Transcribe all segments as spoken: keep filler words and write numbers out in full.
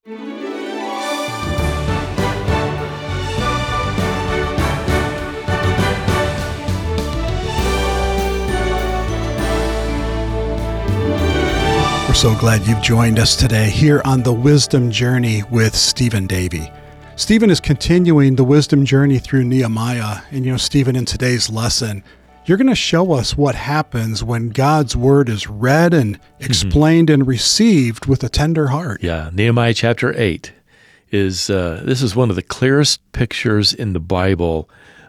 We're so glad you've joined us today here on the Wisdom Journey with Stephen Davey. Stephen is continuing the wisdom journey through Nehemiah. And you know, Stephen, in today's lesson, you're going to show us what happens when God's word is read and explained mm-hmm. and received with a tender heart. Yeah, Nehemiah chapter eight is, uh, this is one of the clearest pictures in the Bible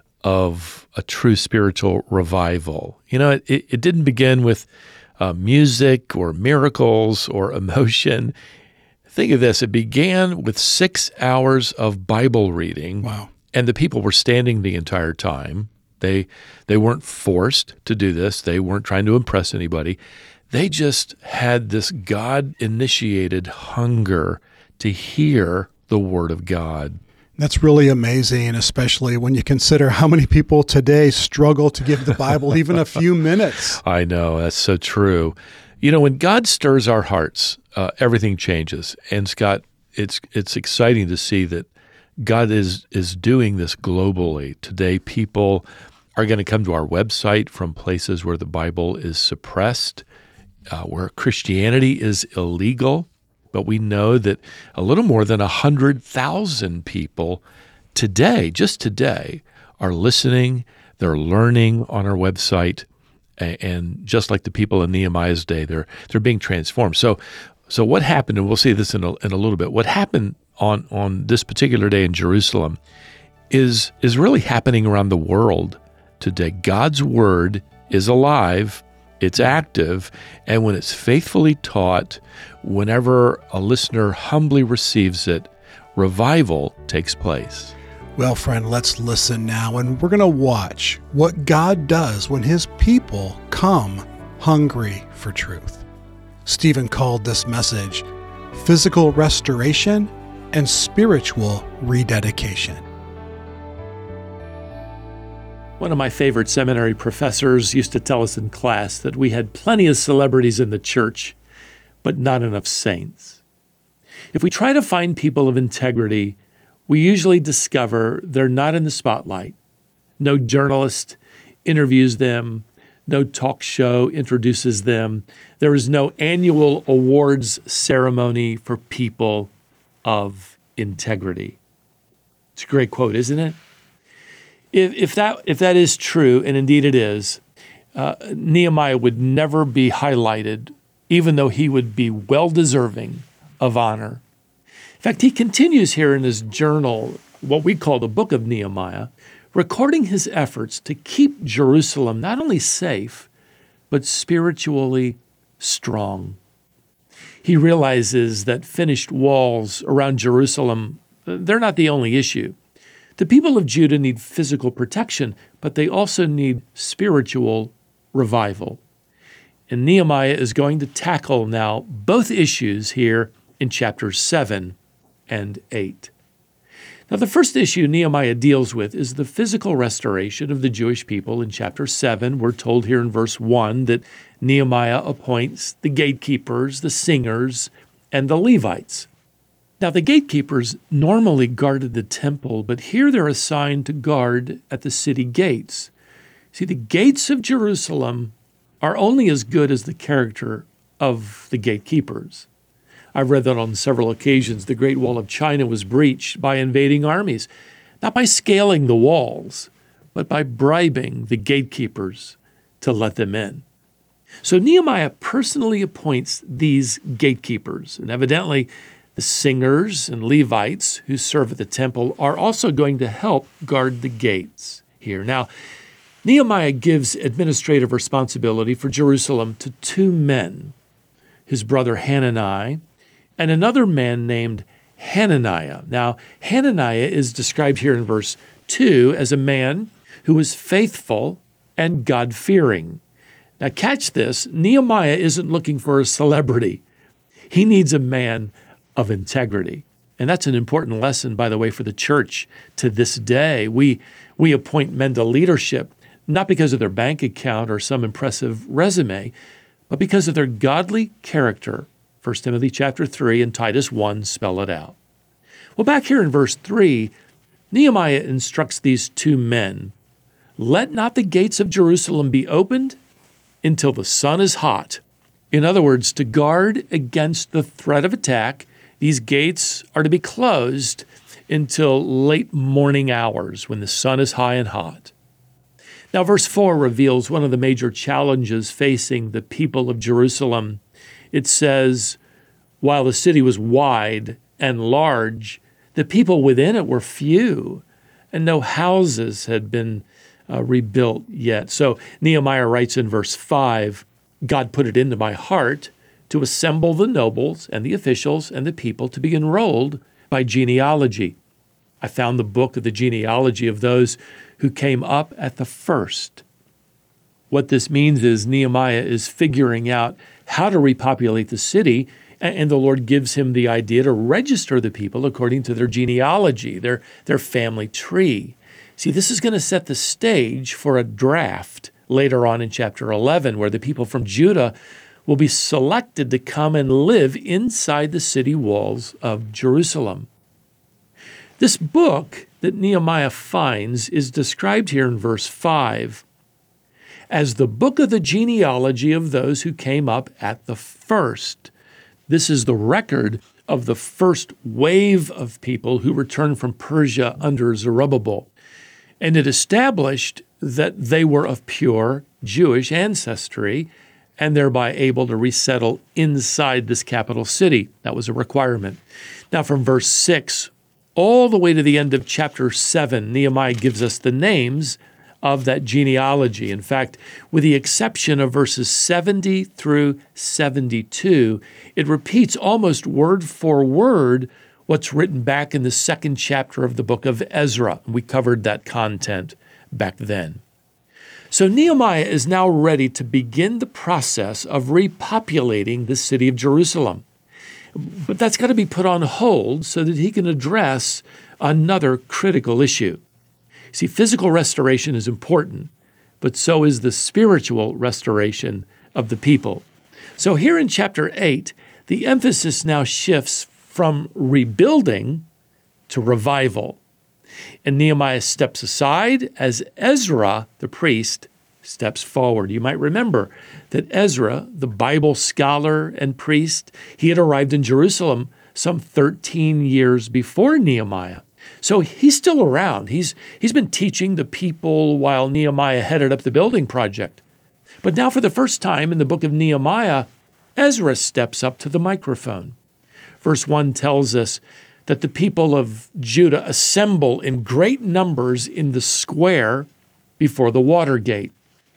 of a true spiritual revival. You know, it, it didn't begin with Uh, music or miracles or emotion. Think of this. It began with six hours of Bible reading. Wow. And the people were standing the entire time. They they weren't forced to do this. They weren't trying to impress anybody. They just had this God-initiated hunger to hear the Word of God. That's really amazing, especially when you consider how many people today struggle to give the Bible even a few minutes. I know, that's so true. You know, when God stirs our hearts, uh, everything changes. And Scott, it's it's exciting to see that God is is doing this globally. Today, people are going to come to our website from places where the Bible is suppressed, uh, where Christianity is illegal. But we know that a little more than one hundred thousand people today, just today, are listening, they're learning on our website, and just like the people in Nehemiah's day, they're they're being transformed. So so what happened, and we'll see this in a, in a little bit, what happened on, on this particular day in Jerusalem is, is really happening around the world today. God's word is alive, it's active, and when it's faithfully taught, whenever a listener humbly receives it, revival takes place. Well, friend, let's listen now, and we're going to watch what God does when his people come hungry for truth. Stephen called this message Physical Restoration and Spiritual Rededication. One of my favorite seminary professors used to tell us in class that we had plenty of celebrities in the church, but not enough saints. If we try to find people of integrity, we usually discover they're not in the spotlight. No journalist interviews them. No talk show introduces them. There is no annual awards ceremony for people of integrity. It's a great quote, isn't it? If, if that if that is true, and indeed it is, uh, Nehemiah would never be highlighted, even though he would be well-deserving of honor. In fact, he continues here in his journal, what we call the Book of Nehemiah, recording his efforts to keep Jerusalem not only safe, but spiritually strong. He realizes that finished walls around Jerusalem, they're not the only issue. The people of Judah need physical protection, but they also need spiritual revival. And Nehemiah is going to tackle now both issues here in chapters seven and eight. Now, the first issue Nehemiah deals with is the physical restoration of the Jewish people. In chapter seven, we're told here in verse one that Nehemiah appoints the gatekeepers, the singers, and the Levites. Now, the gatekeepers normally guarded the temple, but here they're assigned to guard at the city gates. See, the gates of Jerusalem are only as good as the character of the gatekeepers. I've read that on several occasions the Great Wall of China was breached by invading armies, not by scaling the walls, but by bribing the gatekeepers to let them in. So Nehemiah personally appoints these gatekeepers, and evidently the singers and Levites who serve at the temple are also going to help guard the gates here. Now, Nehemiah gives administrative responsibility for Jerusalem to two men, his brother Hanani and another man named Hananiah. Now, Hananiah is described here in verse two as a man who was faithful and God-fearing. Now, catch this. Nehemiah isn't looking for a celebrity. He needs a man of integrity. And that's an important lesson, by the way, for the church to this day. We, we appoint men to leadership not because of their bank account or some impressive resume, but because of their godly character First Timothy chapter three and Titus one spell it out. Well, back here in verse three, Nehemiah instructs these two men, "Let not the gates of Jerusalem be opened until the sun is hot." In other words, to guard against the threat of attack, these gates are to be closed until late morning hours when the sun is high and hot. Now, verse four reveals one of the major challenges facing the people of Jerusalem. It says, while the city was wide and large, the people within it were few, and no houses had been uh, rebuilt yet. So Nehemiah writes in verse five, "God put it into my heart to assemble the nobles and the officials and the people to be enrolled by genealogy. I found the book of the genealogy of those who came up at the first." What this means is Nehemiah is figuring out how to repopulate the city, and the Lord gives him the idea to register the people according to their genealogy, their, their family tree. See, this is going to set the stage for a draft later on in chapter eleven, where the people from Judah will be selected to come and live inside the city walls of Jerusalem. This book that Nehemiah finds is described here in verse five as the book of the genealogy of those who came up at the first. This is the record of the first wave of people who returned from Persia under Zerubbabel. And it established that they were of pure Jewish ancestry and thereby able to resettle inside this capital city. That was a requirement. Now, from verse six all the way to the end of chapter seven, Nehemiah gives us the names of that genealogy. In fact, with the exception of verses seventy through seventy-two, it repeats almost word for word what's written back in the second chapter of the book of Ezra. We covered that content back then. So Nehemiah is now ready to begin the process of repopulating the city of Jerusalem. But that's got to be put on hold so that he can address another critical issue. See, physical restoration is important, but so is the spiritual restoration of the people. So here in chapter eight, the emphasis now shifts from rebuilding to revival. And Nehemiah steps aside as Ezra, the priest, steps forward. You might remember that Ezra, the Bible scholar and priest, he had arrived in Jerusalem some thirteen years before Nehemiah. So he's still around. He's, he's been teaching the people while Nehemiah headed up the building project. But now for the first time in the book of Nehemiah, Ezra steps up to the microphone. Verse one tells us that the people of Judah assemble in great numbers in the square before the water gate.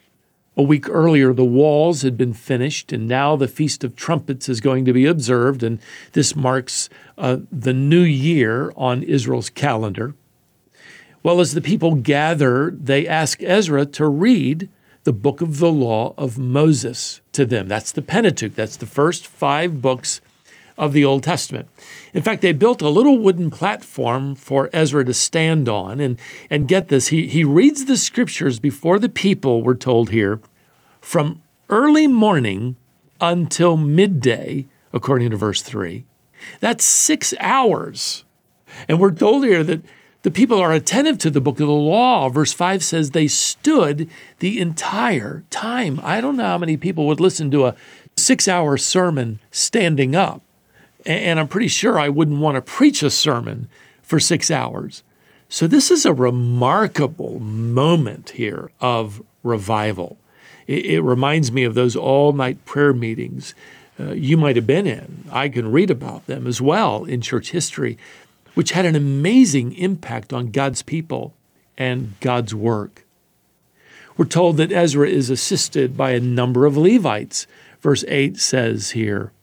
A week earlier, the walls had been finished, and now the Feast of Trumpets is going to be observed, and this marks uh, the new year on Israel's calendar. Well, as the people gather, they ask Ezra to read the book of the law of Moses to them. That's the Pentateuch. That's the first five books of the Old Testament. In fact, they built a little wooden platform for Ezra to stand on. And, and get this, he, he reads the scriptures before the people, we're told here, from early morning until midday, according to verse three. That's six hours. And we're told here that the people are attentive to the book of the law. Verse five says they stood the entire time. I don't know how many people would listen to a six-hour sermon standing up. And I'm pretty sure I wouldn't want to preach a sermon for six hours. So this is a remarkable moment here of revival. It, it reminds me of those all-night prayer meetings uh, you might have been in. I can read about them as well in church history, which had an amazing impact on God's people and God's work. We're told that Ezra is assisted by a number of Levites. Verse eight says here,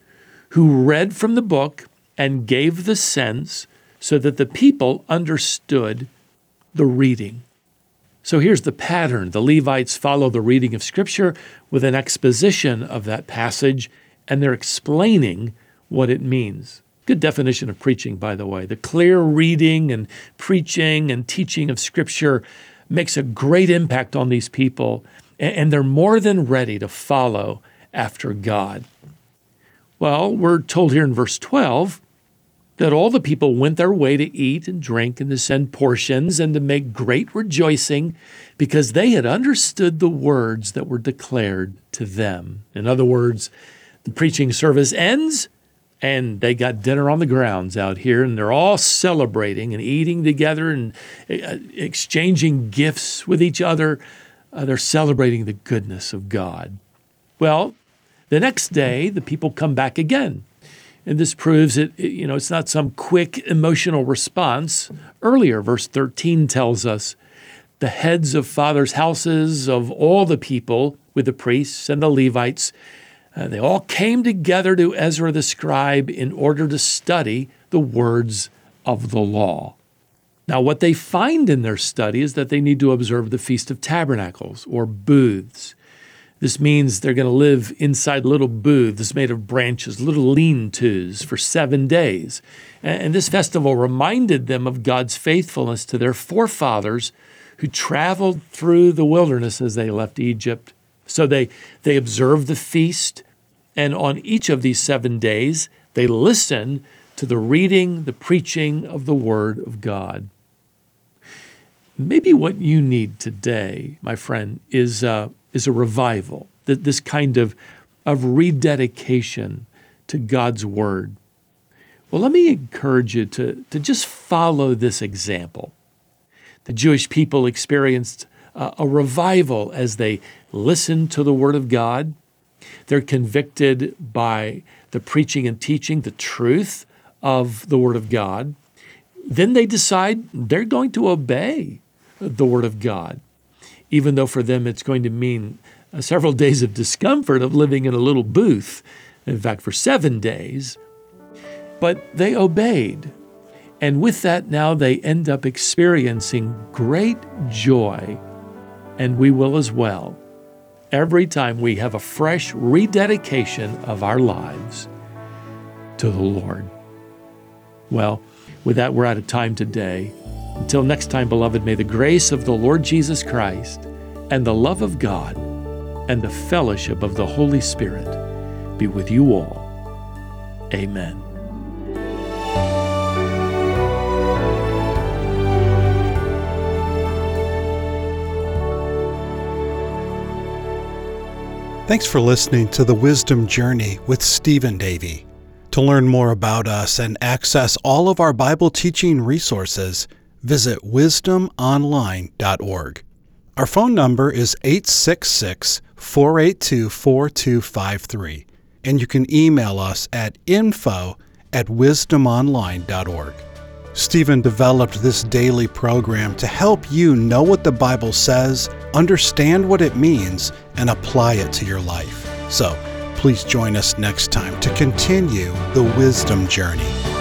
who read from the book and gave the sense so that the people understood the reading. So here's the pattern. The Levites follow the reading of Scripture with an exposition of that passage, and they're explaining what it means. Good definition of preaching, by the way. The clear reading and preaching and teaching of Scripture makes a great impact on these people, and they're more than ready to follow after God. Well, we're told here in verse twelve that all the people went their way to eat and drink and to send portions and to make great rejoicing because they had understood the words that were declared to them. In other words, the preaching service ends and they got dinner on the grounds out here, and they're all celebrating and eating together and uh, exchanging gifts with each other. Uh, they're celebrating the goodness of God. Well, the next day, the people come back again. And this proves it, you know, it's not some quick emotional response. Earlier, verse thirteen tells us, the heads of fathers' houses of all the people with the priests and the Levites, uh, they all came together to Ezra the scribe in order to study the words of the law. Now, what they find in their study is that they need to observe the Feast of Tabernacles, or booths. This means they're going to live inside little booths made of branches, little lean-tos for seven days. And this festival reminded them of God's faithfulness to their forefathers who traveled through the wilderness as they left Egypt. So they, they observed the feast, and on each of these seven days, they listen to the reading, the preaching of the Word of God. Maybe what you need today, my friend, is uh, is a revival, that this kind of, of rededication to God's Word. Well, let me encourage you to, to just follow this example. The Jewish people experienced uh, a revival as they listened to the Word of God. They're convicted by the preaching and teaching, the truth of the Word of God. Then they decide they're going to obey the Word of God, even though for them it's going to mean uh, several days of discomfort of living in a little booth, in fact, for seven days. But they obeyed. And with that, now they end up experiencing great joy, and we will as well, every time we have a fresh rededication of our lives to the Lord. Well, with that, we're out of time today. Until next time, beloved, may the grace of the Lord Jesus Christ and the love of God and the fellowship of the Holy Spirit be with you all. Amen. Thanks for listening to The Wisdom Journey with Stephen Davey. To learn more about us and access all of our Bible teaching resources, visit wisdom online dot org. Our phone number is eight six six, four eight two, four two five three, and you can email us at info at wisdom online dot org. Stephen developed this daily program to help you know what the Bible says, understand what it means, and apply it to your life. So, please join us next time to continue the Wisdom Journey.